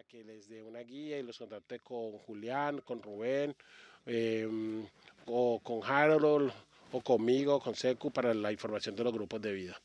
que les dé una guía y los contacte con Julián, con Rubén, em, o con Harold, o conmigo, con Secu, para la información de los grupos de vida.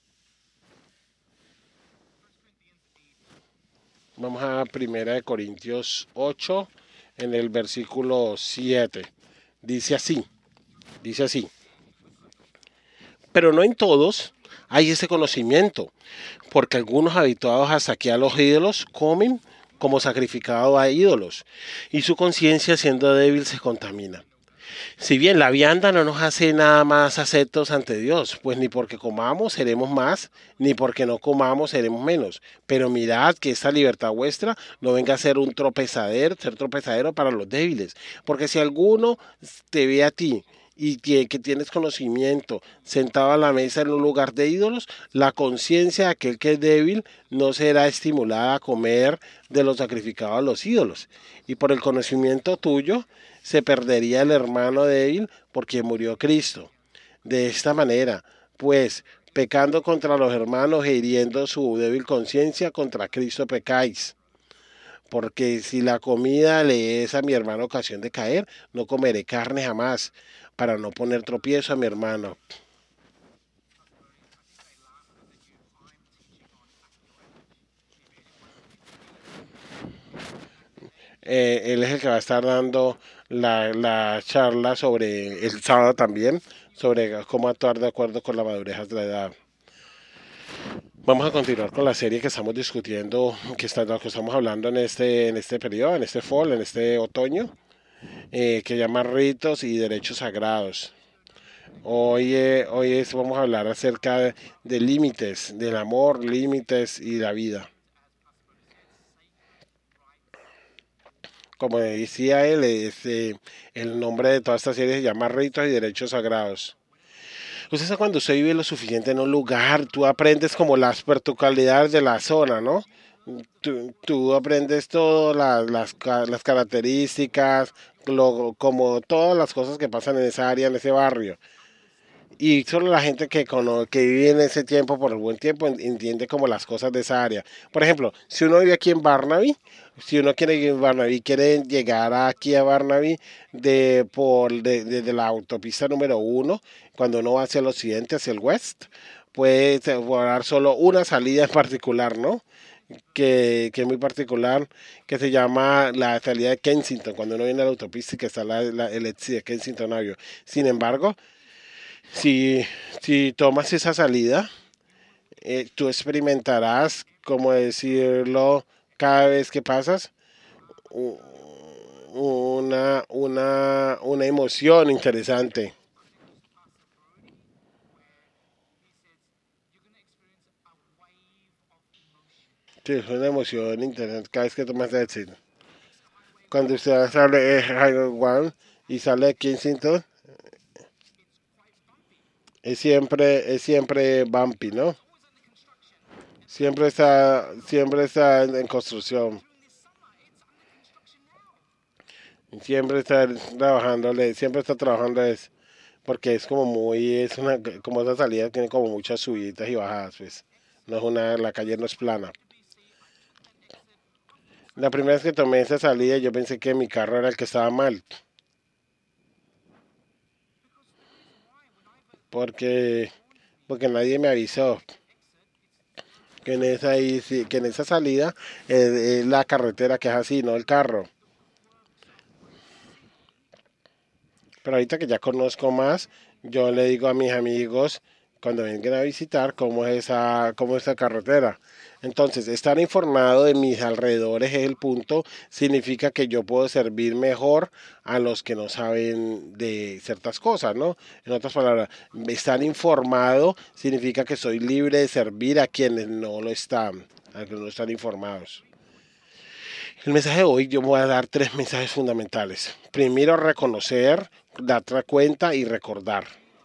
Vamos a Primera de Corintios 8, en el versículo 7. Dice así, dice así. Pero no en todos hay ese conocimiento, porque algunos habituados a saquear los ídolos comen como sacrificado a ídolos, y su conciencia siendo débil se contamina. Si bien la vianda no nos hace nada más aceptos ante Dios, pues ni porque comamos seremos más, ni porque no comamos seremos menos. Pero mirad que esta libertad vuestra no venga a ser tropezadero para los débiles. Porque si alguno te ve a ti y que tienes conocimiento sentado a la mesa en un lugar de ídolos, la conciencia de aquel que es débil no será estimulada a comer de lo sacrificado a los ídolos. Y por el conocimiento tuyo se perdería el hermano débil por quien murió Cristo. De esta manera, pues, pecando contra los hermanos e hiriendo su débil conciencia, contra Cristo pecáis. Porque si la comida le es a mi hermano ocasión de caer, no comeré carne jamás, para no poner tropiezo a mi hermano. Él es el que va a estar dando la charla sobre el sábado también, sobre cómo actuar de acuerdo con la madurez de la edad. Vamos a continuar con la serie que estamos discutiendo, que estamos hablando en este periodo, en este fall, en este otoño, que llama ritos y derechos sagrados. Vamos a hablar acerca de límites, del amor, límites y la vida. Como decía él, el nombre de toda esta serie se llama Ritos y Derechos Sagrados. Usted sabe cuando usted vive lo suficiente en un lugar, tú aprendes como las particularidades de la zona, ¿no? Tú aprendes todas las características, como todas las cosas que pasan en esa área, en ese barrio. Y solo la gente que vive en ese tiempo por el buen tiempo entiende como las cosas de esa área. Por ejemplo, si uno vive aquí en Barnaby, si uno quiere ir en Barnaby, quiere llegar aquí a Barnaby desde la autopista número 1, cuando uno va hacia el occidente, hacia el west, puede dar solo una salida en particular, ¿no? Que es muy particular, que se llama la salida de Kensington, cuando uno viene a la autopista y que está el exit de Kensington Avenue. Sin embargo, si, si tomas esa salida, tú experimentarás, como decirlo, cada vez que pasas, u- una emoción interesante. Sí, es una emoción interesante cada vez que tomas esa decisión. Cuando usted sale de Highway One y sale de Kensington, es siempre bumpy, ¿no? Siempre está en construcción. Siempre está trabajándole, siempre está trabajando es porque es como como esa salida tiene como muchas subidas y bajadas, pues. No es la calle no es plana. La primera vez que tomé esa salida yo pensé que mi carro era el que estaba mal, porque, porque nadie me avisó que en esa salida es la carretera que es así, no el carro. Pero ahorita que ya conozco más, yo le digo a mis amigos cuando vengan a visitar cómo es esa carretera. Entonces, estar informado de mis alrededores es el punto, significa que yo puedo servir mejor a los que no saben de ciertas cosas, ¿no? En otras palabras, estar informado significa que soy libre de servir a quienes no lo están, a quienes no están informados. El mensaje de hoy yo me voy a dar tres mensajes fundamentales. Primero, reconocer, dar cuenta y recordar.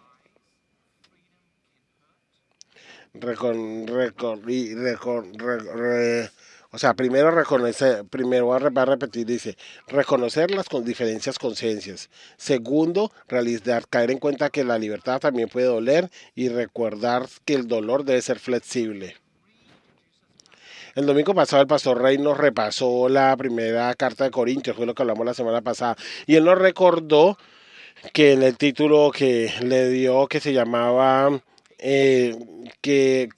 O sea, primero reconocer, primero va a repetir, dice, reconocer las diferencias conciencias. Segundo, realizar, caer en cuenta que la libertad también puede doler y recordar que el dolor debe ser flexible. El domingo pasado el pastor Rey nos repasó la primera carta de Corintios, fue lo que hablamos la semana pasada, y él nos recordó que en el título que le dio, que se llamaba eh, que,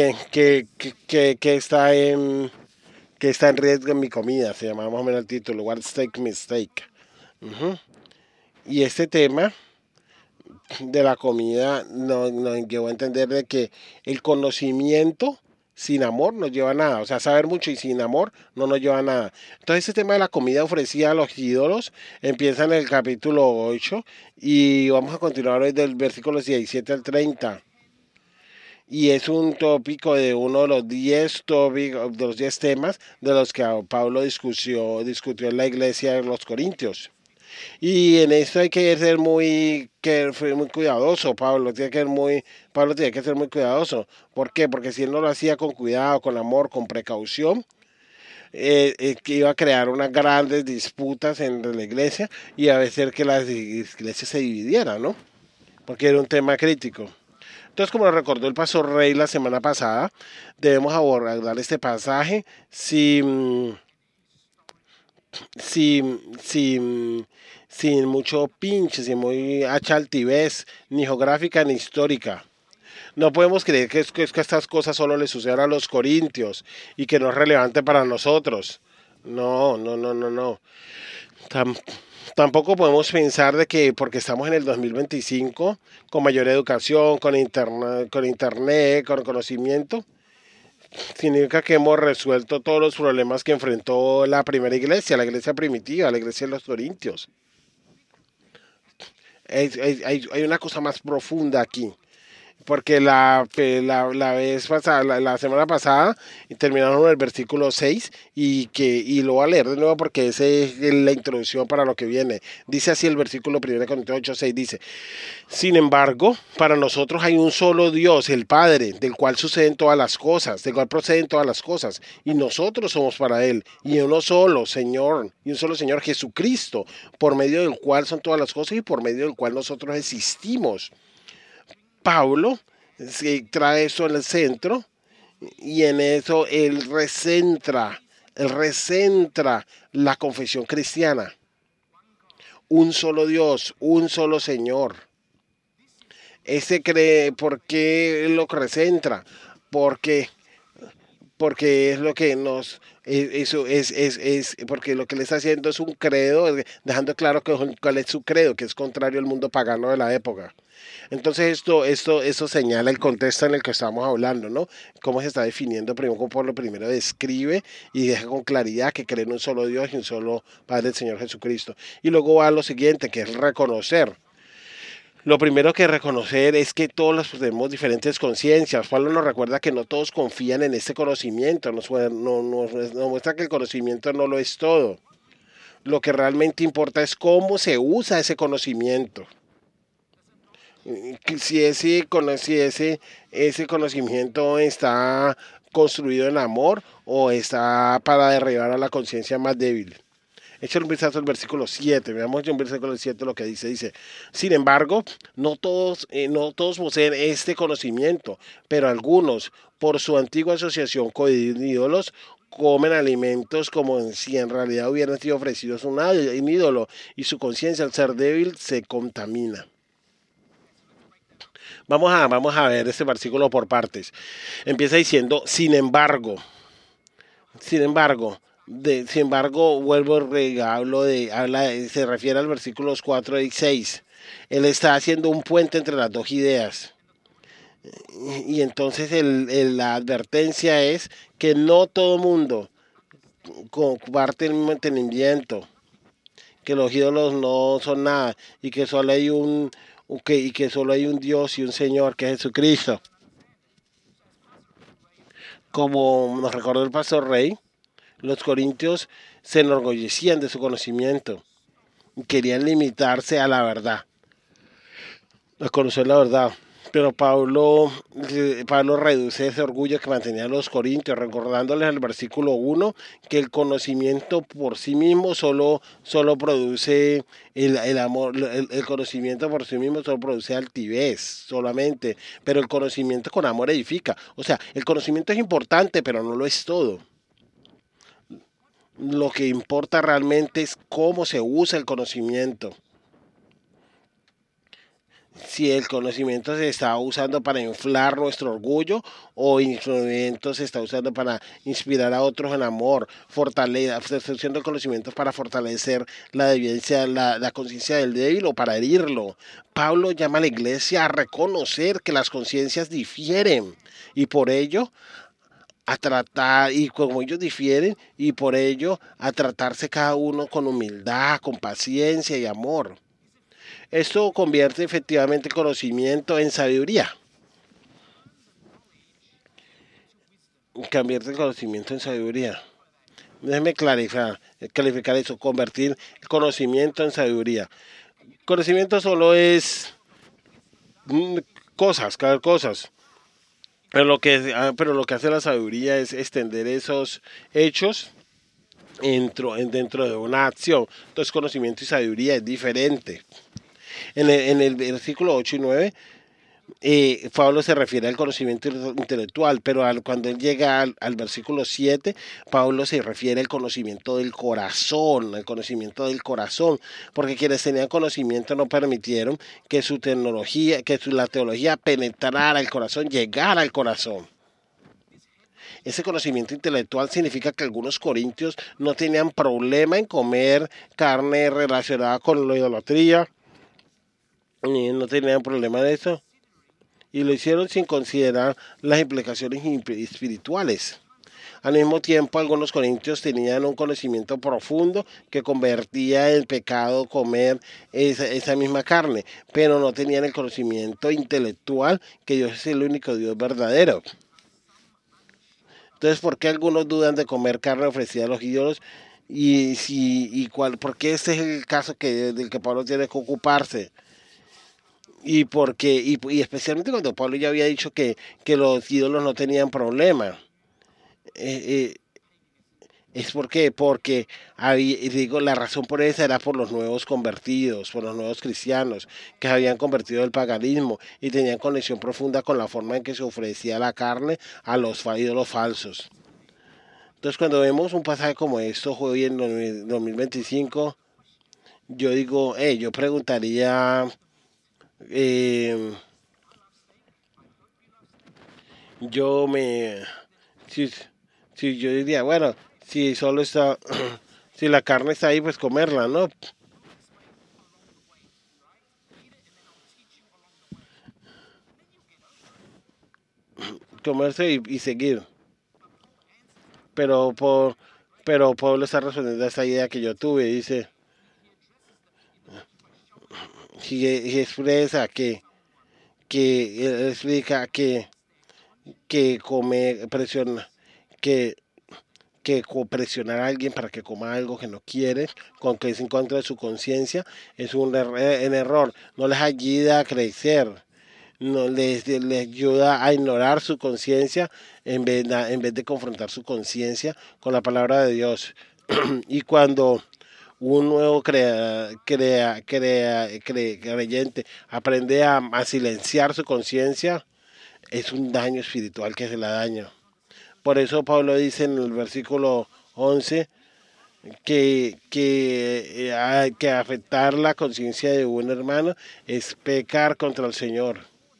que está en riesgo en mi comida, se llamaba más o menos el título, What Steak Mistake. Ujú. Y este tema de la comida nos llevó a entender de que el conocimiento sin amor no lleva a nada. O sea, saber mucho y sin amor no nos lleva a nada. Entonces, este tema de la comida ofrecida a los ídolos empieza en el capítulo 8 y vamos a continuar hoy del versículo 17 al 30. Y es un tópico de uno de los 10 tópicos, de los 10 temas de los que Pablo discutió en la iglesia de los Corintios. Y en esto hay que ser muy cuidadoso, Pablo tiene que ser muy cuidadoso. ¿Por qué? Porque si él no lo hacía con cuidado, con amor, con precaución, que iba a crear unas grandes disputas en la iglesia y a veces que las iglesias se dividieran, ¿no? Porque era un tema crítico. Entonces, como lo recordó el pastor Rey la semana pasada, debemos abordar este pasaje sin mucho pinche, sin muy hacha altivez, ni geográfica ni histórica. No podemos creer que estas cosas solo le sucedan a los corintios y que no es relevante para nosotros. No, no, no, no, no. Tam- Tampoco podemos pensar de que porque estamos en el 2025, con mayor educación, con conocimiento, significa que hemos resuelto todos los problemas que enfrentó la primera iglesia, la iglesia primitiva, la iglesia de los corintios. Hay una cosa más profunda aquí. Porque la vez pasada, la semana pasada, terminaron el versículo 6 y lo voy a leer de nuevo porque esa es la introducción para lo que viene. Dice así el versículo 1 Corintios 8:6 dice, sin embargo, para nosotros hay un solo Dios, el Padre, del cual suceden todas las cosas, del cual proceden todas las cosas, y nosotros somos para Él, y un solo Señor Jesucristo, por medio del cual son todas las cosas y por medio del cual nosotros existimos. Pablo trae eso en el centro y en eso él recentra la confesión cristiana. Un solo Dios, un solo Señor. Ese cree, ¿por qué lo recentra? Porque porque es lo que nos eso es porque lo que le está haciendo es un credo, dejando claro cuál es su credo, que es contrario al mundo pagano de la época. Entonces esto señala el contexto en el que estamos hablando, ¿no? Cómo se está definiendo, primero por lo primero describe y deja con claridad que cree en un solo Dios y un solo Padre, el Señor Jesucristo. Y luego va a lo siguiente, que es reconocer. Lo primero que reconocer es que todos tenemos diferentes conciencias. Pablo nos recuerda que no todos confían en este conocimiento, nos muestra que el conocimiento no lo es todo. Lo que realmente importa es cómo se usa ese conocimiento. Si ese conocimiento está construido en amor o está para derribar a la conciencia más débil. Échale un vistazo al versículo 7. Veamos en versículo 7 lo que dice. Sin embargo, no todos poseen este conocimiento, pero algunos, por su antigua asociación con ídolos, comen alimentos como si en realidad hubieran sido ofrecidos un ídolo y su conciencia al ser débil se contamina. Vamos a ver este versículo por partes. Empieza diciendo, sin embargo, vuelvo se refiere al versículos 4 y 6. Él está haciendo un puente entre las dos ideas. Y entonces la advertencia es que no todo mundo comparte el mismo entendimiento, que los ídolos no son nada y que solo hay un Dios y un Señor que es Jesucristo. Como nos recordó el pastor Rey, los corintios se enorgullecían de su conocimiento y querían limitarse a la verdad, a conocer la verdad. Pero Pablo reduce ese orgullo que mantenían los corintios, recordándoles en el versículo 1 que el conocimiento por sí mismo solo produce el amor, el conocimiento por sí mismo solo produce altivez solamente, pero el conocimiento con amor edifica. O sea, el conocimiento es importante, pero no lo es todo. Lo que importa realmente es cómo se usa el conocimiento. Si el conocimiento se está usando para inflar nuestro orgullo o el conocimiento se está usando para inspirar a otros en amor, se está usando el conocimiento para fortalecer la conciencia del débil o para herirlo. Pablo llama a la iglesia a reconocer que las conciencias difieren y por ello a tratar, y como ellos difieren, y por ello a tratarse cada uno con humildad, con paciencia y amor. Esto convierte efectivamente el conocimiento en sabiduría. Convierte el conocimiento en sabiduría. Déjeme clarificar eso, convertir el conocimiento en sabiduría. Conocimiento solo es mm, cosas, cada cosas. Pero lo que hace la sabiduría es extender esos hechos dentro de una acción. Entonces conocimiento y sabiduría es diferente. En el versículo 8 y 9 Pablo se refiere al conocimiento intelectual, pero cuando él llega al versículo 7, Pablo se refiere al conocimiento del corazón, al conocimiento del corazón, porque quienes tenían conocimiento no permitieron que la teología penetrara el corazón, llegara al corazón. Ese conocimiento intelectual significa que algunos corintios no tenían problema en comer carne relacionada con la idolatría, ni no tenían problema de eso y lo hicieron sin considerar las implicaciones espirituales. Al mismo tiempo, algunos corintios tenían un conocimiento profundo que convertía en pecado comer esa misma carne, pero no tenían el conocimiento intelectual que Dios es el único Dios verdadero. Entonces, ¿por qué algunos dudan de comer carne ofrecida a los ídolos? ¿Por qué este es el caso del que Pablo tiene que ocuparse? Y especialmente cuando Pablo ya había dicho que los ídolos no tenían problema. Eh, eh, porque la razón por esa era por los nuevos convertidos, por los nuevos cristianos que se habían convertido del paganismo y tenían conexión profunda con la forma en que se ofrecía la carne a los ídolos falsos. Entonces cuando vemos un pasaje como esto hoy en 2025, yo digo, yo preguntaría, eh, yo me, si, si yo diría, bueno, si solo está, si la carne está ahí, pues comerla, ¿no? Comerse y seguir. Pero por, pero Pablo está respondiendo a esa idea que yo tuve, dice, y expresa que él explica que come, presiona, que presionar a alguien para que coma algo que no quiere, con que es en contra de su conciencia, es un error. No les ayuda a crecer, no les ayuda a ignorar su conciencia en vez de confrontar su conciencia con la palabra de Dios. Y cuando un nuevo creyente aprende a silenciar su conciencia, es un daño espiritual que se la daña. Por eso Pablo dice en el versículo 11 que afectar la conciencia de un hermano es pecar contra el Señor.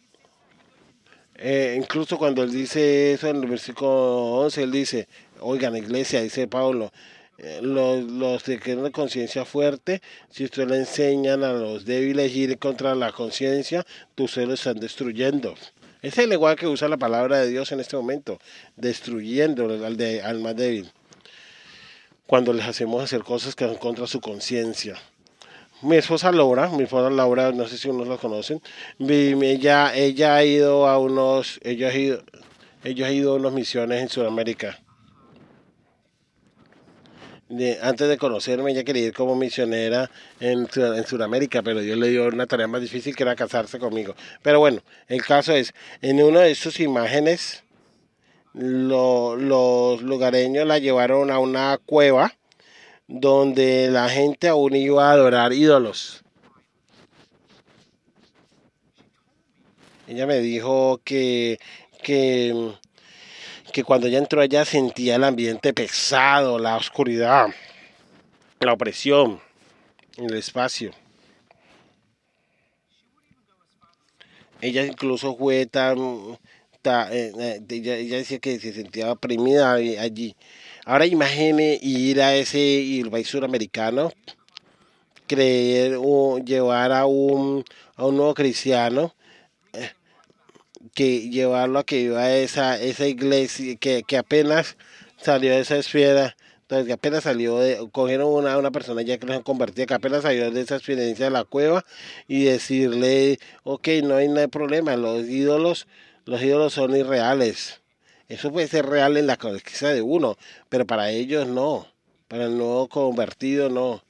Incluso cuando él dice eso en el versículo 11, él dice, oigan, iglesia, dice Pablo, los que tienen una conciencia fuerte, si ustedes le enseñan a los débiles ir contra la conciencia, ustedes lo están destruyendo. Ese es el lenguaje que usa la palabra de Dios en este momento, destruyendo al más débil, cuando les hacemos hacer cosas que van contra su conciencia. Mi esposa Laura, no sé si unos la conocen, ella ha ido a ella ha ido a unas misiones en Sudamérica. Antes de conocerme, ella quería ir como misionera en Sudamérica, pero Dios le dio una tarea más difícil que era casarse conmigo. Pero bueno, el caso es, en una de sus imágenes, los lugareños la llevaron a una cueva donde la gente aún iba a adorar ídolos. Ella me dijo que que cuando ella entró allá sentía el ambiente pesado, la oscuridad, la opresión en el espacio. Ella incluso fue ella decía que se sentía oprimida allí. Ahora imagine ir a ese país suramericano, llevar a un nuevo cristiano, que llevarlo a que iba a esa iglesia que apenas salió de esa esfera. Entonces, que apenas salió cogieron una persona ya que no se convertía, que apenas salió de esa experiencia de la cueva y decirle, ok, no hay problema, los ídolos son irreales. Eso puede ser real en la cabeza de uno, pero para ellos no, para el nuevo convertido no.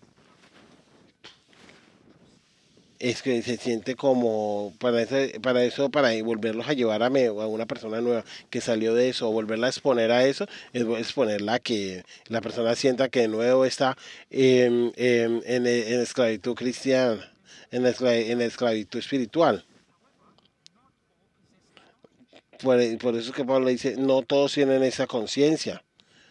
Es que se siente como para volverlos a llevar a una persona nueva que salió de eso, o volverla a exponer a eso, es exponerla a que la persona sienta que de nuevo está en esclavitud cristiana, en la esclavitud espiritual. Por eso es que Pablo dice, no todos tienen esa conciencia.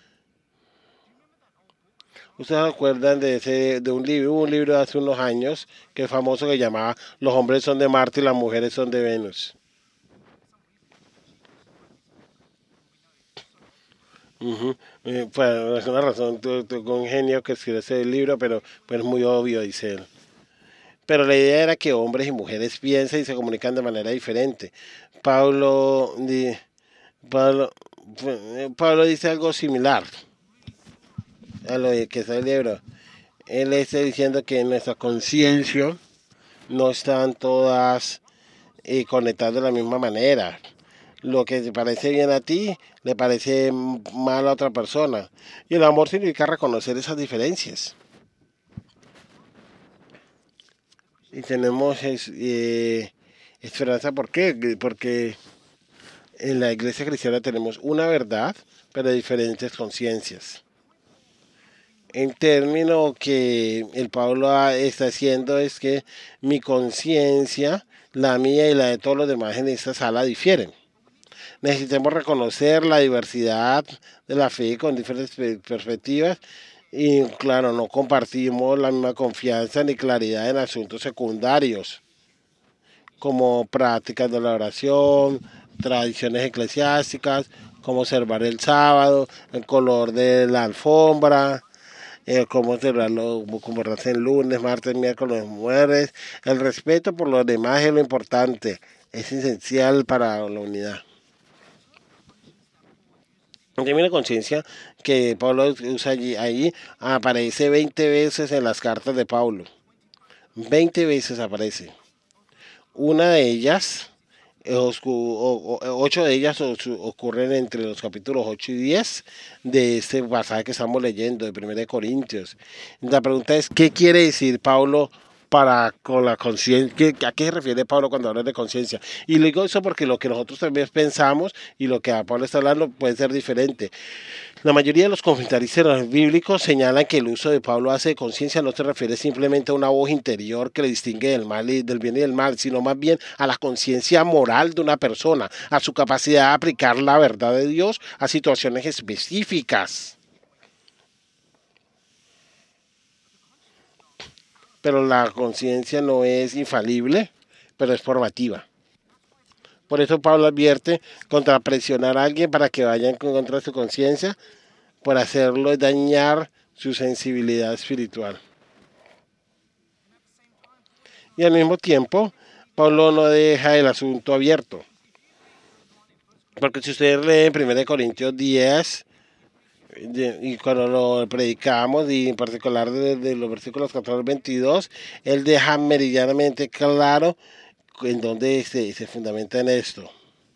¿Ustedes se acuerdan de un libro? Hubo un libro de hace unos años que es famoso que llamaba Los hombres son de Marte y las mujeres son de Venus. Ujú. Pues es una razón, con un genio que escribió ese libro, pero pues es muy obvio, dice él. Pero la idea era que hombres y mujeres piensan y se comunican de manera diferente. Pablo, di- Pablo, Pablo dice algo similar a lo que es el libro. Él está diciendo que nuestra conciencia no están todas conectadas de la misma manera. Lo que te parece bien a ti le parece mal a otra persona. Y el amor significa reconocer esas diferencias. Y tenemos esperanza, ¿por qué? Porque en la iglesia cristiana tenemos una verdad, pero diferentes conciencias. En término que el Pablo está haciendo es que mi conciencia, la mía y la de todos los demás en esta sala difieren. Necesitamos reconocer la diversidad de la fe con diferentes perspectivas y claro, no compartimos la misma confianza ni claridad en asuntos secundarios como prácticas de la oración, tradiciones eclesiásticas, como observar el sábado, el color de la alfombra, cómo celebrarlo, como hacen lunes, martes, miércoles, jueves. El respeto por los demás es lo importante, es esencial para la unidad. Tiene conciencia que Pablo usa ahí aparece 20 veces en las cartas de Pablo. 20 veces aparece. Una de ellas, 8 de ellas ocurren entre los capítulos 8 y 10 de este pasaje que estamos leyendo, de 1 de Corintios. La pregunta es, ¿qué quiere decir Pablo para con la conciencia? ¿A qué se refiere Pablo cuando habla de conciencia? Y le digo eso porque lo que nosotros también pensamos y lo que Pablo está hablando puede ser diferente. La mayoría de los comentaristas bíblicos señalan que el uso de Pablo hace de conciencia no se refiere simplemente a una voz interior que le distingue del bien y del mal, sino más bien a la conciencia moral de una persona, a su capacidad de aplicar la verdad de Dios a situaciones específicas. Pero la conciencia no es infalible, pero es formativa. Por eso Pablo advierte contra presionar a alguien para que vaya en contra de su conciencia, por hacerlo dañar su sensibilidad espiritual. Y al mismo tiempo, Pablo no deja el asunto abierto. Porque si ustedes leen 1 Corintios 10, y cuando lo predicamos, y en particular de los versículos 14 al 22, él deja meridianamente claro en dónde se fundamenta en esto.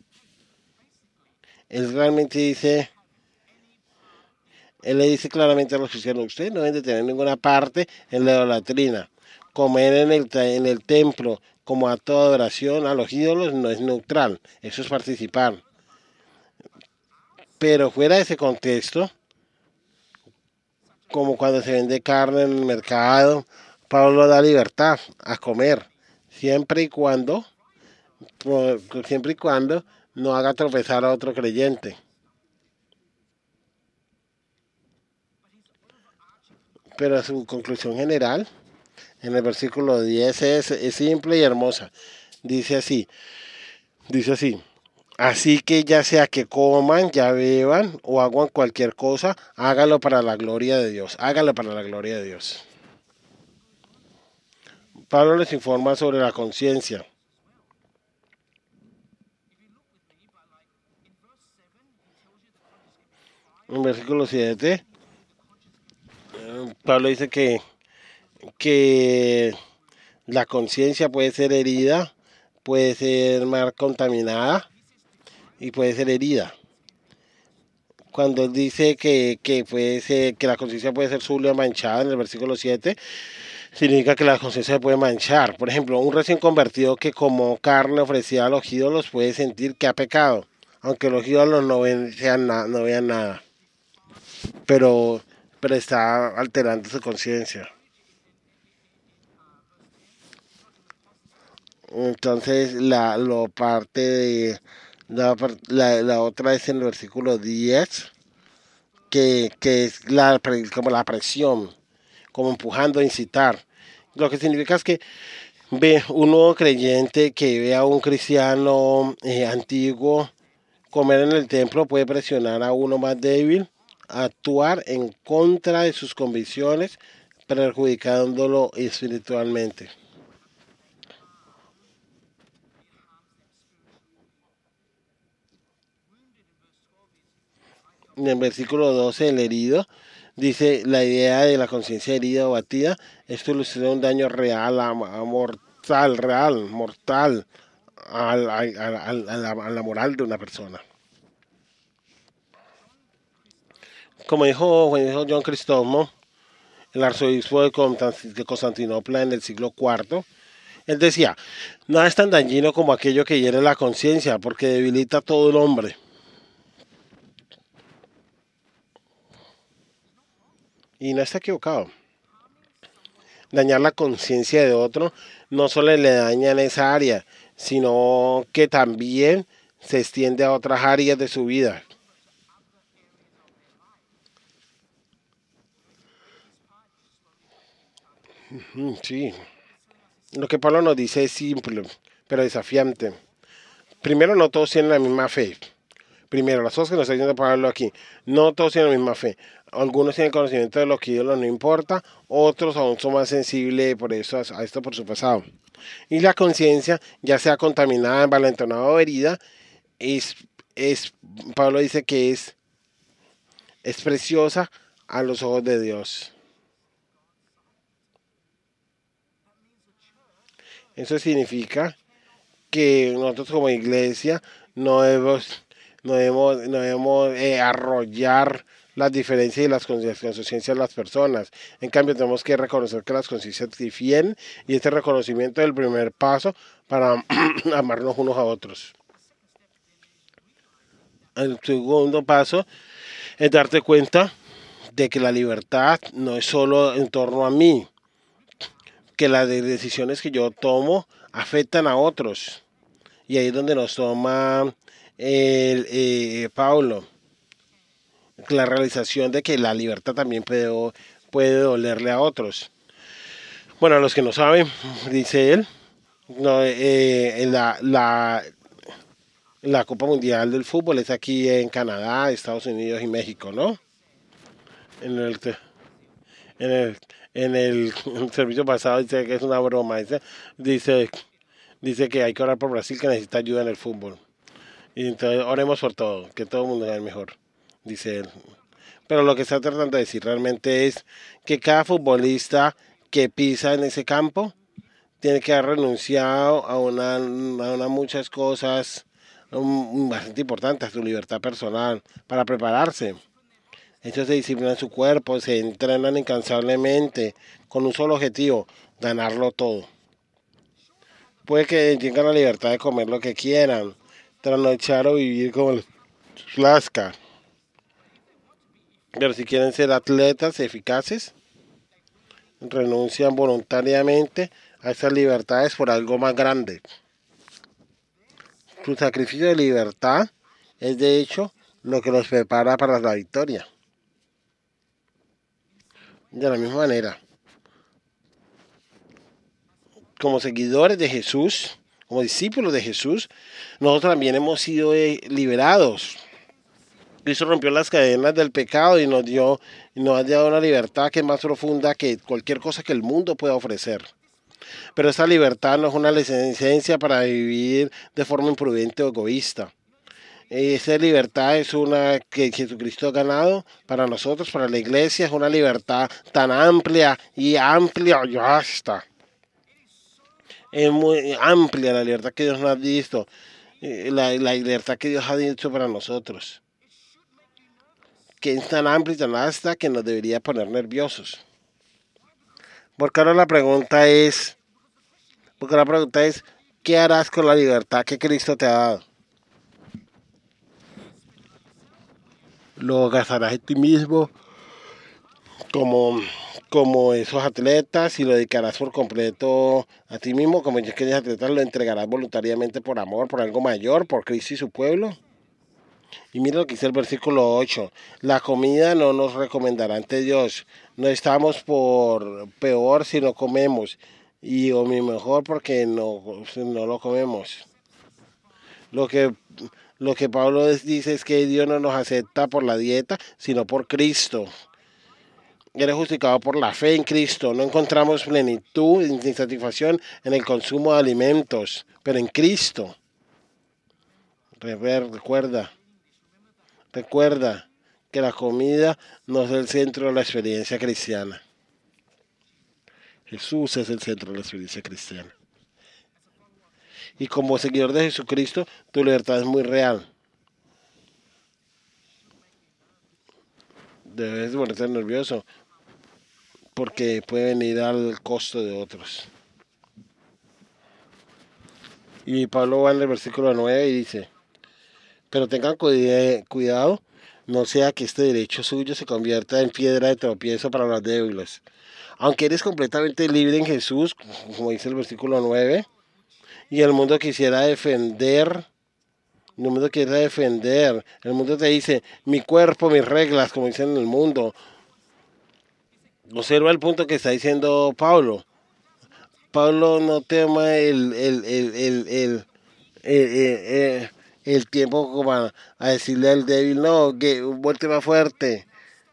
Él realmente dice, él le dice claramente a los cristianos, ustedes no deben de tener ninguna parte en la idolatrina. Comer en el templo como acto de adoración a los ídolos no es neutral, eso es participar. Pero fuera de ese contexto, como cuando se vende carne en el mercado, Pablo da libertad a comer, siempre y cuando, siempre y cuando no haga tropezar a otro creyente. Pero su conclusión general en el versículo 10 es simple y hermosa. Dice así, dice así. Así que ya sea que coman, ya beban o hagan cualquier cosa, hágalo para la gloria de Dios. Hágalo para la gloria de Dios. Pablo les informa sobre la conciencia. En versículo 7, Pablo dice que la conciencia puede ser herida, puede ser mal contaminada y puede ser herida. Cuando él dice que puede ser, que la conciencia puede ser sucia o manchada en el versículo 7, significa que la conciencia se puede manchar. Por ejemplo, un recién convertido que como carne ofrecida a los ídolos puede sentir que ha pecado, aunque los ídolos no vean nada, pero, pero está alterando su conciencia. Entonces, lo parte de la otra es en el versículo 10, que es como la presión, como empujando a incitar. Lo que significa es que ve un nuevo creyente que ve a un cristiano antiguo comer en el templo puede presionar a uno más débil a actuar en contra de sus convicciones, perjudicándolo espiritualmente. En el versículo 12, el herido dice la idea de la conciencia herida o batida. Esto ilustra un daño real, mortal, real, mortal a la moral de una persona. Como dijo John Cristóbal, el arzobispo de Constantinopla en el siglo IV, él decía, nada es tan dañino como aquello que hiere la conciencia, porque debilita a todo el hombre. Y no está equivocado. Dañar la conciencia de otro no solo le daña en esa área, sino que también se extiende a otras áreas de su vida. Sí, lo que Pablo nos dice es simple, pero desafiante. Primero, no todos tienen la misma fe. Primero, las cosas que nos está diciendo Pablo aquí, no todos tienen la misma fe. Algunos tienen conocimiento de lo que Dios no importa, otros aún son más sensibles por eso a esto por su pasado. Y la conciencia, ya sea contaminada, envalentonada o herida, es, es, Pablo dice que es preciosa a los ojos de Dios. Eso significa que nosotros como iglesia no debemos, no debemos arrollar las diferencias y las conciencias de las personas. En cambio, tenemos que reconocer que las conciencias difieren y este reconocimiento es el primer paso para amarnos unos a otros. El segundo paso es darte cuenta de que la libertad no es solo en torno a mí, que las decisiones que yo tomo afectan a otros. Y ahí es donde nos toma Pablo, la realización de que la libertad también puede dolerle a otros. Bueno, a los que no saben, dice él, no, la Copa Mundial del Fútbol es aquí en Canadá, Estados Unidos y México, ¿no? En el, en el, en el servicio pasado dice que es una broma, dice, dice que hay que orar por Brasil que necesita ayuda en el fútbol. Y entonces oremos por todo, que todo el mundo sea mejor, dice él. Pero lo que está tratando de decir realmente es que cada futbolista que pisa en ese campo tiene que haber renunciado a una muchas cosas bastante importantes, a su libertad personal, para prepararse. Ellos se disciplinan su cuerpo, se entrenan incansablemente con un solo objetivo, ganarlo todo. Puede que tengan la libertad de comer lo que quieran, trasnochar o vivir como el Flasca. Pero si quieren ser atletas eficaces, renuncian voluntariamente a esas libertades por algo más grande. Su sacrificio de libertad es de hecho lo que los prepara para la victoria. De la misma manera, como seguidores de Jesús, como discípulos de Jesús, nosotros también hemos sido liberados. Cristo rompió las cadenas del pecado y nos ha dado una libertad que es más profunda que cualquier cosa que el mundo pueda ofrecer. Pero esta libertad no es una licencia para vivir de forma imprudente o egoísta. Esa libertad es una que Jesucristo ha ganado para nosotros, para la iglesia. Es una libertad tan amplia y amplia, ya está. Es muy amplia la libertad que Dios nos ha visto, la libertad que Dios ha dicho para nosotros, que es tan amplia y tan vasta que nos debería poner nerviosos. Porque ahora la pregunta es, ¿qué harás con la libertad que Cristo te ha dado? ¿Lo gastarás en ti mismo como, como esos atletas y lo dedicarás por completo a ti mismo, como ellos que eres atletas, lo entregarás voluntariamente por amor, por algo mayor, por Cristo y su pueblo? Y mira lo que dice el versículo 8. La comida no nos recomendará ante Dios. No estamos por peor si no comemos. Y o mi mejor porque no lo comemos. Lo que, lo que Pablo dice es que Dios no nos acepta por la dieta, sino por Cristo. Eres justificado por la fe en Cristo. No encontramos plenitud ni satisfacción en el consumo de alimentos, pero en Cristo. Recuerda. Recuerda que la comida no es el centro de la experiencia cristiana. Jesús es el centro de la experiencia cristiana. Y como seguidor de Jesucristo, tu libertad es muy real. Debes ponerte nervioso porque puede venir al costo de otros. Y Pablo va en el versículo 9 y dice, pero tengan cuidado, no sea que este derecho suyo se convierta en piedra de tropiezo para los débiles. Aunque eres completamente libre en Jesús, como dice el versículo 9, y el mundo quisiera defender, el mundo te dice, mi cuerpo, mis reglas, como dicen en el mundo. Observa el punto que está diciendo Pablo. Pablo no tema el tiempo como a decirle al débil, no, que vuelve más fuerte,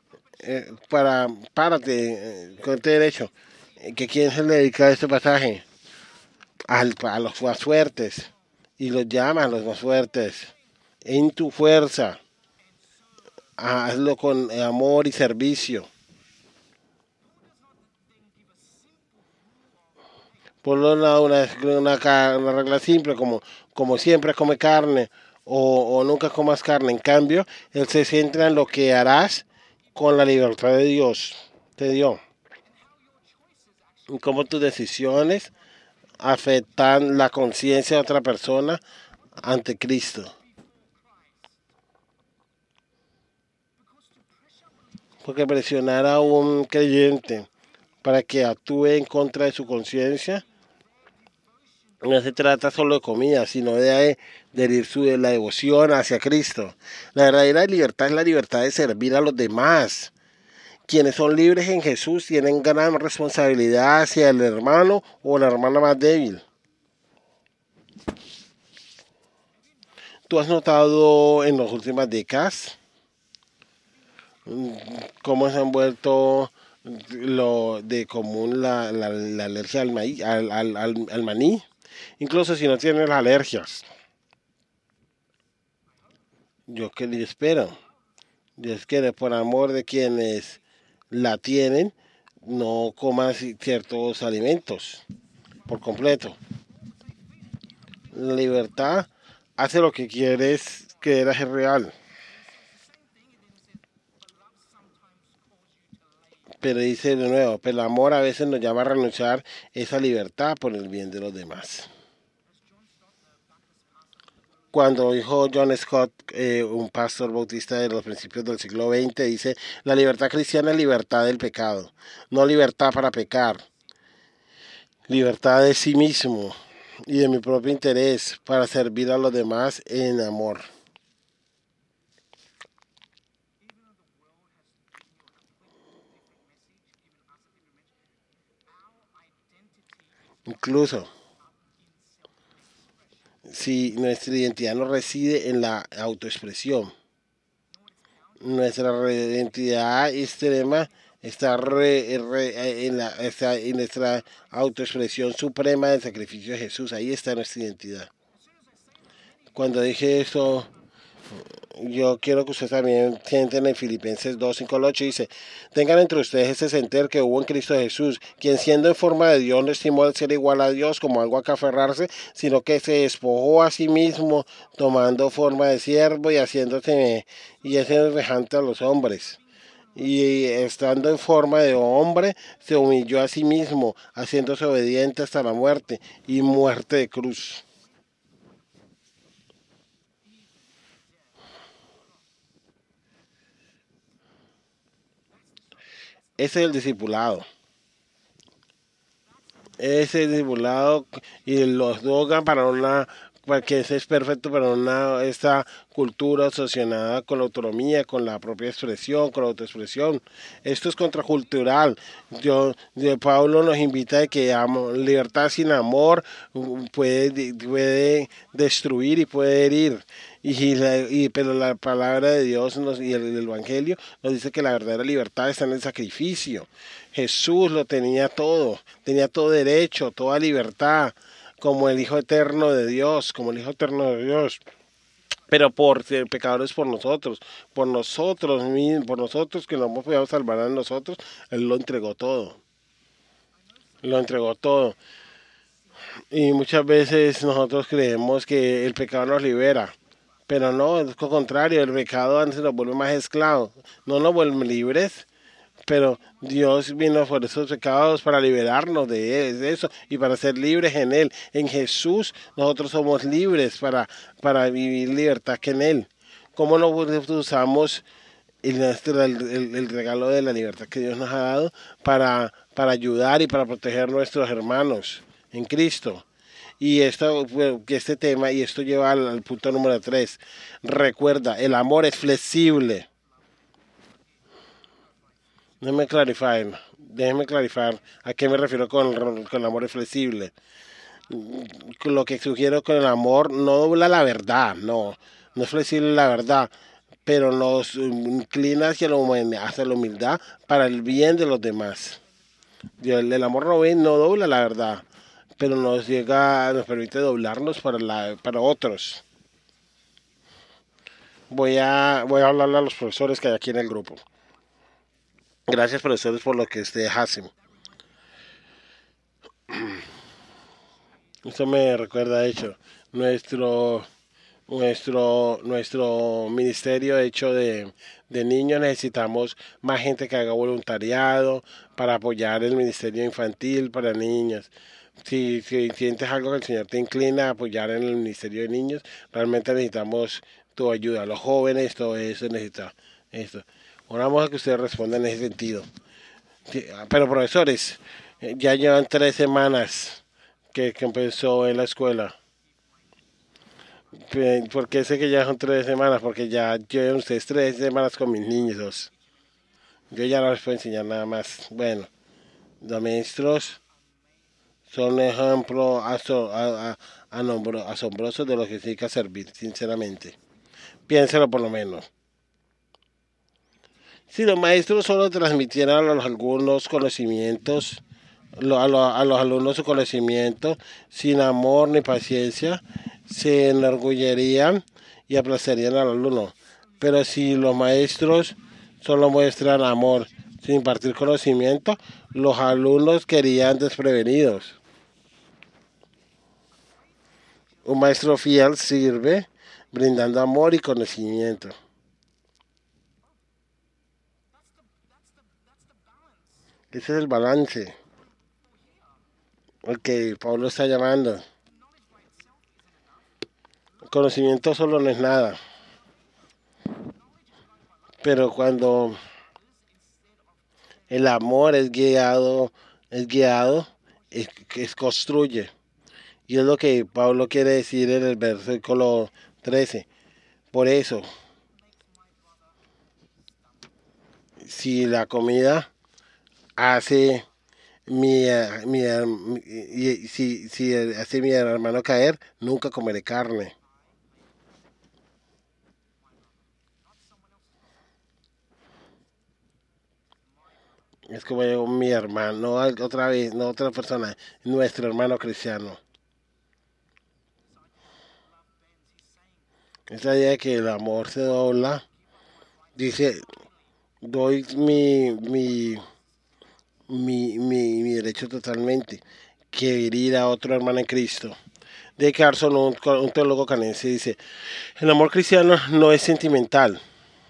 con este derecho. ¿Que quién se le dedica a este pasaje? A los más fuertes. Y los llama a los más fuertes. En tu fuerza. Hazlo con amor y servicio. Por un lado, una regla simple, como siempre come carne o nunca comas carne. En cambio, él se centra en lo que harás con la libertad de Dios te dio. Y cómo tus decisiones afectan la conciencia de otra persona ante Cristo. Porque presionar a un creyente para que actúe en contra de su conciencia no se trata solo de comida, sino de herir la devoción hacia Cristo. La verdadera libertad es la libertad de servir a los demás. Quienes son libres en Jesús tienen gran responsabilidad hacia el hermano o la hermana más débil. ¿Tú has notado en las últimas décadas cómo se han vuelto lo de común la alergia al maní? Incluso si no tienes alergias. Yo que le espero. Dios quiere, por amor de quienes la tienen, no comas ciertos alimentos por completo. La libertad hace lo que quieres que era real. Pero dice de nuevo, pero el amor a veces nos llama a renunciar esa libertad por el bien de los demás. Cuando dijo John Scott, un pastor bautista de los principios del siglo XX, dice, la libertad cristiana es libertad del pecado, no libertad para pecar, libertad de sí mismo y de mi propio interés para servir a los demás en amor. Incluso si nuestra identidad no reside en la autoexpresión, nuestra identidad extrema está, está en nuestra autoexpresión suprema del sacrificio de Jesús. Ahí está nuestra identidad. Cuando dije eso, yo quiero que ustedes también sienten en Filipenses 2, 5 al 8, dice, tengan entre ustedes ese sentir que hubo en Cristo Jesús, quien siendo en forma de Dios no estimó el ser igual a Dios como algo a que aferrarse, sino que se despojó a sí mismo, tomando forma de siervo y haciendo semejante a los hombres. Y estando en forma de hombre, se humilló a sí mismo, haciéndose obediente hasta la muerte y muerte de cruz. Ese es el discipulado. Ese discipulado y los dogan para que ese es perfecto para esta cultura asociada con la autonomía, con la propia expresión, con la autoexpresión. Esto es contracultural. Pablo nos invita a que libertad sin amor puede destruir y puede herir. Pero la palabra de Dios y el Evangelio nos dice que la verdadera libertad está en el sacrificio. Jesús lo tenía todo derecho, toda libertad, como el Hijo Eterno de Dios, como el Hijo Eterno de Dios. Pero por ser pecadores por nosotros mismos, por nosotros que no hemos podido salvar a nosotros, Él lo entregó todo. Y muchas veces nosotros creemos que el pecado nos libera. Pero no, es lo contrario, el pecado antes nos vuelve más esclavos, no nos vuelve libres, pero Dios vino por esos pecados para liberarnos de eso y para ser libres en Él. En Jesús nosotros somos libres para vivir libertad que en Él. ¿Cómo no usamos el regalo de la libertad que Dios nos ha dado para ayudar y para proteger a nuestros hermanos en Cristo? Y este tema, y esto lleva al punto número 3. Recuerda, el amor es flexible. Déjeme clarificar a qué me refiero con el amor es flexible. Lo que sugiero con el amor no dobla la verdad, no es flexible la verdad, pero nos inclina hacia la humildad para el bien de los demás. El amor no dobla la verdad, pero nos permite doblarnos para otros. Voy a hablarle a los profesores que hay aquí en el grupo. Gracias, profesores, por lo que ustedes hacen. Esto me recuerda, de hecho, nuestro, nuestro ministerio hecho de niños. Necesitamos más gente que haga voluntariado para apoyar el ministerio infantil para niños. Si sientes algo que el Señor te inclina a apoyar en el ministerio de niños, realmente necesitamos tu ayuda. Los jóvenes, todo eso necesita esto. Oramos a que ustedes respondan en ese sentido. Sí, pero profesores, ya llevan 3 semanas que empezó en la escuela. ¿Por qué sé que ya son 3 semanas? Porque ya llevan ustedes 3 semanas con mis niños. Yo ya no les puedo enseñar nada más. Bueno, los maestros son ejemplos asombrosos de lo que significa servir, sinceramente. Piénselo por lo menos. Si los maestros solo transmitieran a los alumnos conocimientos, a los alumnos su conocimiento, sin amor ni paciencia, se enorgullerían y aplazarían al alumno. Pero si los maestros solo muestran amor sin impartir conocimiento, los alumnos quedarían desprevenidos. Un maestro fiel sirve brindando amor y conocimiento. Ese es el balance al que Pablo está llamando. Conocimiento solo no es nada, pero cuando el amor es construye. Y es lo que Pablo quiere decir en el versículo 13. Por eso, si la comida hace y si hace mi hermano caer, nunca comeré carne. Es como digo, mi hermano, no otra vez, no otra persona, nuestro hermano cristiano. Esa idea de que el amor se dobla, dice, doy mi derecho totalmente, que herir a otro hermano en Cristo. De Carson, un teólogo canense, dice, el amor cristiano no es sentimental,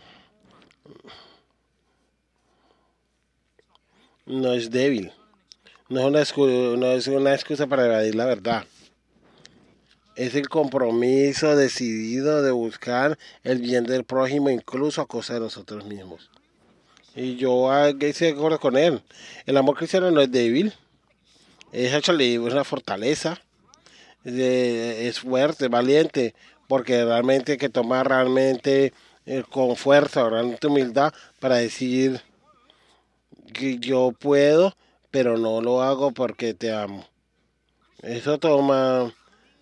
no es débil, no es una excusa para evadir la verdad. Es el compromiso decidido de buscar el bien del prójimo incluso a costa de nosotros mismos. Y yo estoy de acuerdo con él. El amor cristiano no es débil, es una fortaleza, es fuerte, valiente, porque realmente que toma realmente con fuerza, realmente humildad para decir que yo puedo, pero no lo hago porque te amo. Eso toma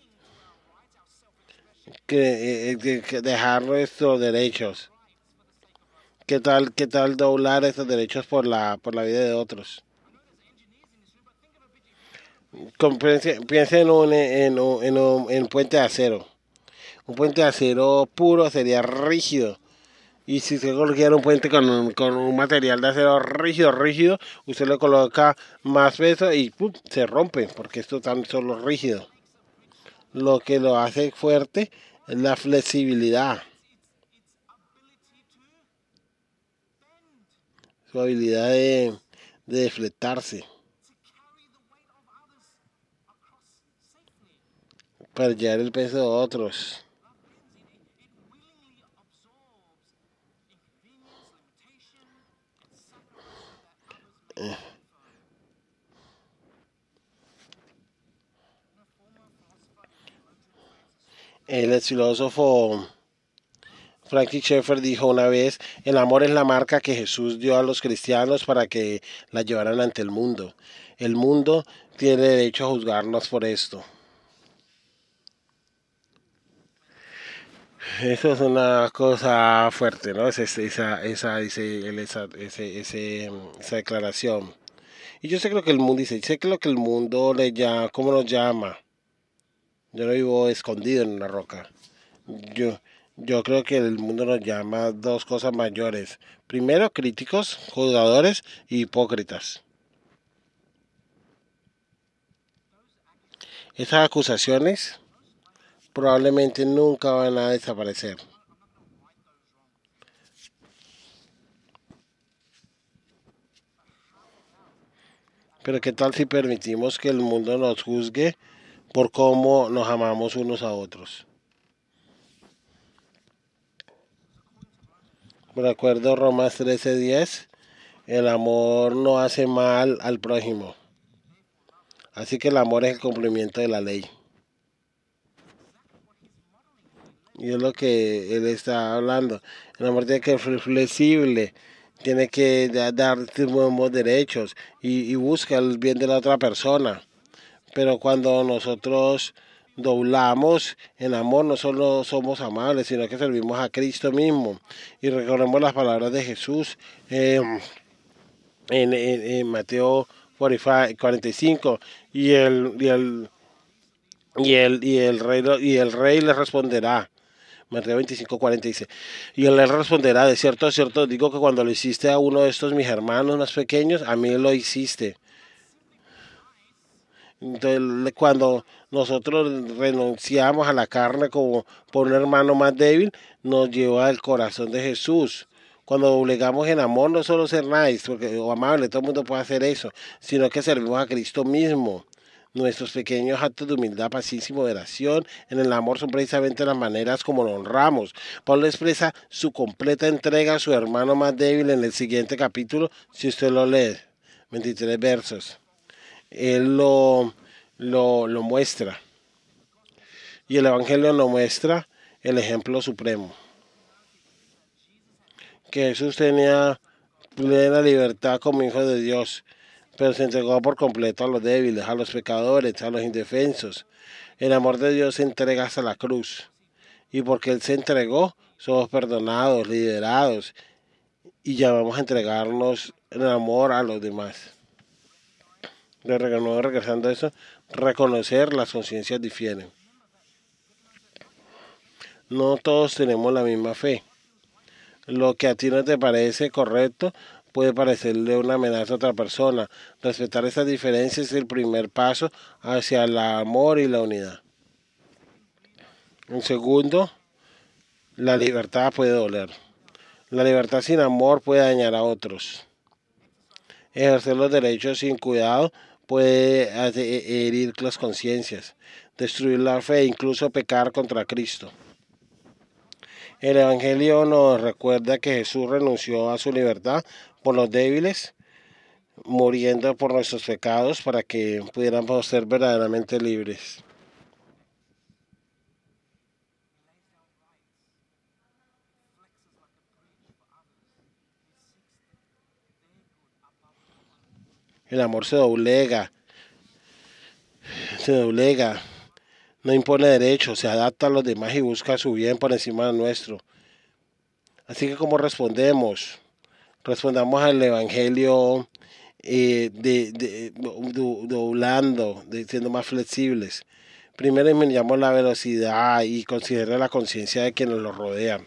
que dejar nuestros derechos. Qué tal doblar esos derechos por la vida de otros? Piensa en un puente de acero. Un puente de acero puro sería rígido. Y si usted coloquiera un puente con un material de acero rígido, usted le coloca más peso y ¡pum! Se rompe, porque esto tan solo rígido. Lo que lo hace fuerte es la flexibilidad, su habilidad de deflectarse para llevar el peso de otros. El filósofo Franklin Schaeffer dijo una vez, el amor es la marca que Jesús dio a los cristianos para que la llevaran ante el mundo. El mundo tiene derecho a juzgarnos por esto. Eso es una cosa fuerte, ¿no? Esa declaración. Y yo sé lo que el mundo dice, sé que lo que el mundo le llama, ¿cómo nos llama? Yo no vivo escondido en una roca. Yo, yo creo que el mundo nos llama dos cosas mayores. Primero, críticos, juzgadores y hipócritas. Esas acusaciones probablemente nunca van a desaparecer. Pero ¿qué tal si permitimos que el mundo nos juzgue por cómo nos amamos unos a otros? De acuerdo a Romas 13:10, el amor no hace mal al prójimo. Así que el amor es el cumplimiento de la ley. Y es lo que él está hablando. El amor tiene que ser flexible, tiene que dar tus mismos derechos y busca el bien de la otra persona. Pero cuando nosotros doblamos en amor, no solo somos amables, sino que servimos a Cristo mismo. Y recordemos las palabras de Jesús en Mateo 45, y el rey le responderá. Mateo 25:40 dice, y él le responderá, de cierto, digo que cuando lo hiciste a uno de estos mis hermanos más pequeños, a mí lo hiciste. Entonces, cuando nosotros renunciamos a la carne como por un hermano más débil, nos lleva al corazón de Jesús. Cuando doblegamos en amor, no solo ser nice porque, o amable, todo el mundo puede hacer eso, sino que servimos a Cristo mismo. Nuestros pequeños actos de humildad, paciencia y moderación en el amor son precisamente las maneras como lo honramos. Pablo expresa su completa entrega a su hermano más débil en el siguiente capítulo, si usted lo lee, 23 versos. Él lo muestra. Y el Evangelio nos muestra el ejemplo supremo. Que Jesús tenía plena libertad como hijo de Dios. pero se entregó por completo a los débiles, a los pecadores, a los indefensos. El amor de Dios se entrega hasta la cruz. Y porque Él se entregó, somos perdonados, liderados y ya vamos a entregarnos en amor a los demás. De nuevo, regresando a eso, reconocer las conciencias difieren. No todos tenemos la misma fe. Lo que a ti no te parece correcto puede parecerle una amenaza a otra persona. Respetar esas diferencias es el primer paso hacia el amor y la unidad. En segundo, la libertad puede doler. La libertad sin amor puede dañar a otros. Ejercer los derechos sin cuidado puede herir las conciencias, destruir la fe e incluso pecar contra Cristo. El Evangelio nos recuerda que Jesús renunció a su libertad por los débiles, muriendo por nuestros pecados para que pudiéramos ser verdaderamente libres. El amor se doblega, no impone derechos, se adapta a los demás y busca su bien por encima de nuestro. Así que como respondamos al Evangelio doblando, siendo más flexibles. Primero disminuyamos la velocidad y considera la conciencia de quienes nos rodean.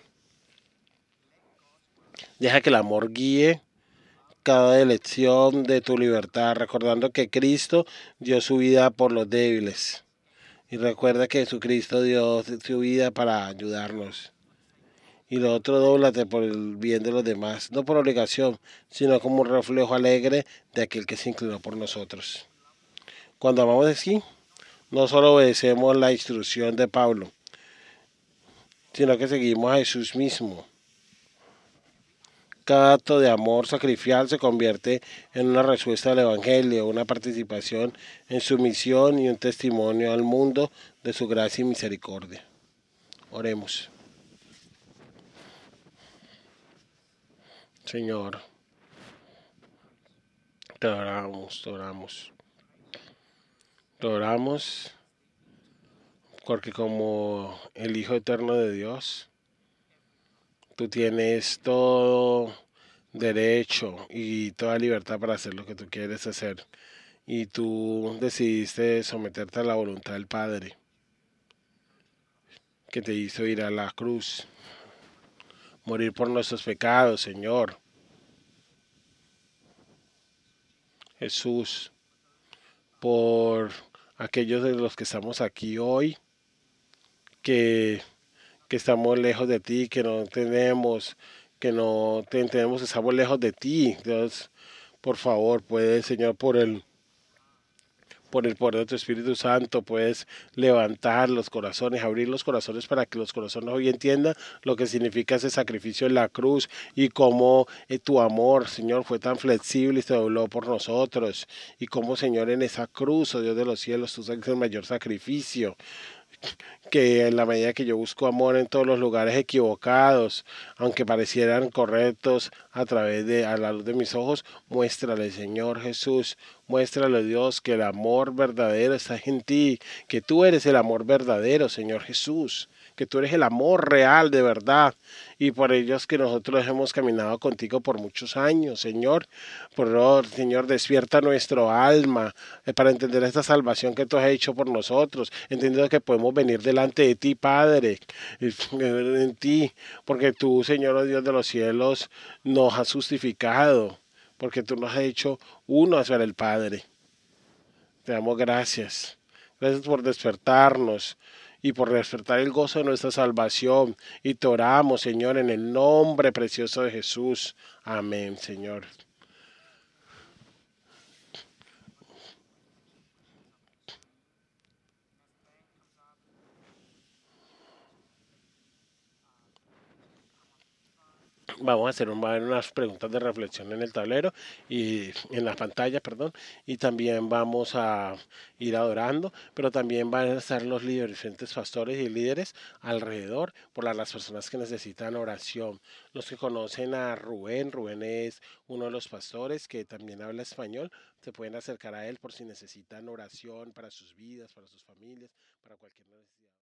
Deja que el amor guíe cada elección de tu libertad, recordando que Cristo dio su vida por los débiles. Y recuerda que Jesucristo dio su vida para ayudarnos. Y lo otro, dóblate por el bien de los demás, no por obligación, sino como un reflejo alegre de aquel que se inclinó por nosotros. Cuando amamos así, no solo obedecemos la instrucción de Pablo, sino que seguimos a Jesús mismo. Cada acto de amor sacrificial se convierte en una respuesta al Evangelio, una participación en su misión y un testimonio al mundo de su gracia y misericordia. Oremos. Señor, te adoramos, te adoramos. Te adoramos porque como el Hijo Eterno de Dios, tú tienes todo derecho y toda libertad para hacer lo que tú quieres hacer. Y tú decidiste someterte a la voluntad del Padre, que te hizo ir a la cruz, morir por nuestros pecados, Señor. Jesús, por aquellos de los que estamos aquí hoy, que, que estamos lejos de ti, que no te entendemos, estamos lejos de ti. Dios, por favor, puedes, Señor, por el poder de tu Espíritu Santo, puedes levantar los corazones, abrir los corazones para que los corazones hoy entiendan lo que significa ese sacrificio en la cruz y cómo tu amor, Señor, fue tan flexible y se dobló por nosotros. Y cómo, Señor, en esa cruz, oh Dios de los cielos, tú haces el mayor sacrificio, que en la medida que yo busco amor en todos los lugares equivocados, aunque parecieran correctos a la luz de mis ojos, muéstrale, Señor Jesús, muéstrale, Dios, que el amor verdadero está en ti, que tú eres el amor verdadero, Señor Jesús, que tú eres el amor real de verdad, y por ellos que nosotros hemos caminado contigo por muchos años, Señor. Por favor, Señor, despierta nuestro alma para entender esta salvación que tú has hecho por nosotros, entendiendo que podemos venir delante de ti, Padre, en ti, porque tú, Señor, oh Dios de los cielos, nos has justificado, porque tú nos has hecho uno hacia el Padre. Te damos gracias. Gracias por despertarnos y por despertar el gozo de nuestra salvación. Y te oramos, Señor, en el nombre precioso de Jesús. Amén, Señor. Vamos a hacer va a haber unas preguntas de reflexión en el tablero y en la pantalla, perdón, y también vamos a ir adorando, pero también van a estar los líderes, diferentes pastores y líderes alrededor por las personas que necesitan oración. Los que conocen a Rubén, Rubén es uno de los pastores que también habla español, se pueden acercar a él por si necesitan oración para sus vidas, para sus familias, para cualquier necesidad.